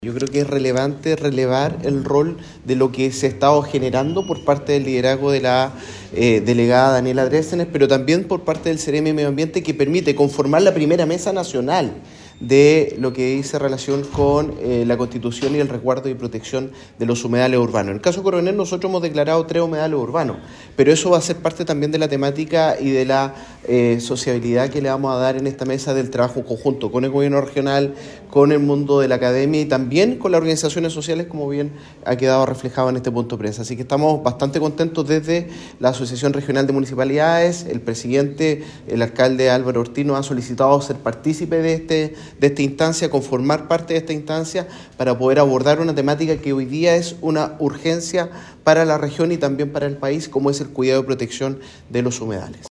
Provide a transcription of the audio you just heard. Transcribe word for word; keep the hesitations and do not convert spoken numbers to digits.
Yo creo que es relevante relevar el rol de lo que se ha estado generando por parte del liderazgo de la eh, delegada Daniela Dressener, pero también por parte del Ceremi de Medio Ambiente, que permite conformar la primera mesa nacional de lo que dice relación con eh, la constitución y el resguardo y protección de los humedales urbanos. En el caso Coronel nosotros hemos declarado tres humedales urbanos, pero eso va a ser parte también de la temática y de la eh, sociabilidad que le vamos a dar en esta mesa del trabajo conjunto con el gobierno regional, con el mundo de la academia y también con las organizaciones sociales, como bien ha quedado reflejado en este punto de prensa. Así que estamos bastante contentos desde la Asociación Regional de Municipalidades. El presidente, el alcalde Álvaro Ortiz, nos ha solicitado ser partícipe de este de esta instancia, conformar parte de esta instancia para poder abordar una temática que hoy día es una urgencia para la región y también para el país, como es el cuidado y protección de los humedales.